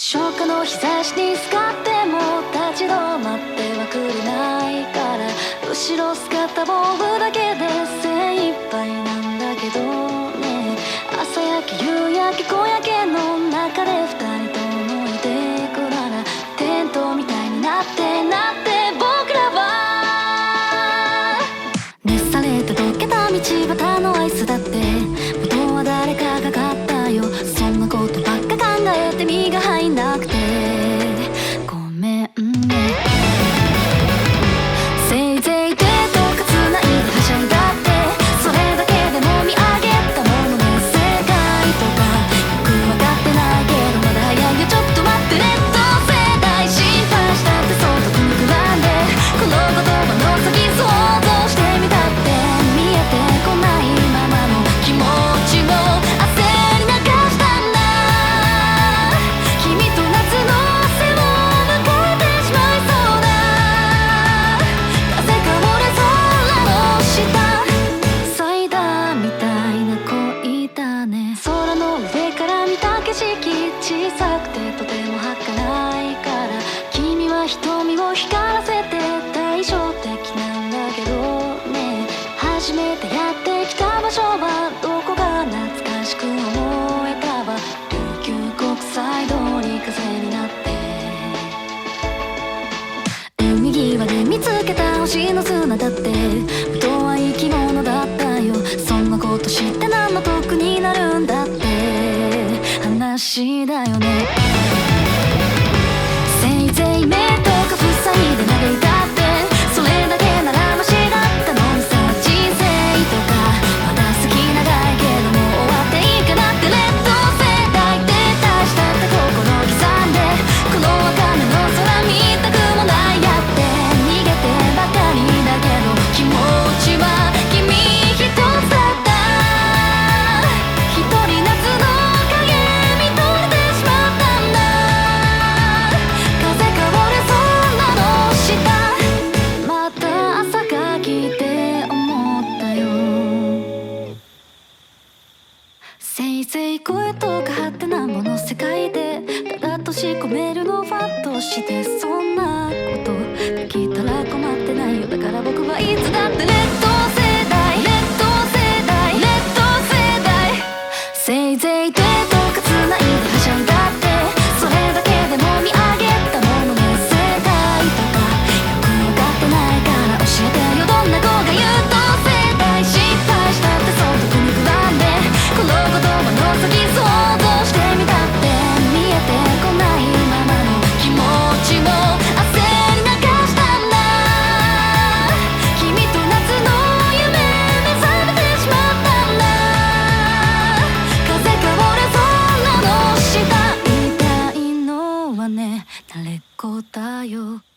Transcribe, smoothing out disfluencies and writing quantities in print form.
初夏の日差しにすがっても立ち止まってはくれないから、後ろ姿を追うだけで精一杯なんだけどね。朝焼け夕焼け小焼けの中で二人ともいてくなら、テントみたいになって僕らは熱されて溶けた道端のアイスだって元は誰かが買ったよ。そんなことばっか考えて身が入んなくてごめんね。せいぜい手とかつないではしゃいだって、それだけでも見上げたものね。世界とかよくわかってないけどまだ早いよ、ちょっと待ってね。同世代心配したってそうとくにくらんで、この言葉の先想像してみたって見えてこないままの気持ちを焦り流したんだ。君と夏の汗を迎えてしまいそうだ。風香る空の下、サイダーみたいな恋だね。空の上から見た景色小さくてとても儚いから、君は瞳を光らせて対照的なんだけどね。初めてやってきた場所はどこか懐かしく思えたわ。琉球国際通り風になって海際で見つけた星の砂だって元は生き物だったよ。そんなこと知って何の得になるんだって話だよね。せいぜい目とか塞いで嘆いたってそれだけならマシだったのにさ。人生とかまだ好き長いけどもう終わっていいかなって。劣等生代って大したって心刻んで、この茜の空見たくもないやって逃げてばかりだけど気持ちは君一つだった。一人夏の影見とれてしまったんだ。風香る空の下、また朝が来て思ったよ。せいぜい声とかハテナもの世界でただ閉じ込めるのファンとして、そんなことできたら困ってないよ。だから僕はいつだって劣等生代せいぜい手とかつないではしゃいだって、それだけでも見上げたものね。世界とかよくわかってないから教えてよ、どんな子が優等生代失敗したってそうとくにくらんで、この言葉の先想像してみたって見えてこないままの気持ちを焦り流したんだ。君と夏の夢目覚めてしまったんだ。風香る空の下、痛いのはね慣れっこだよ。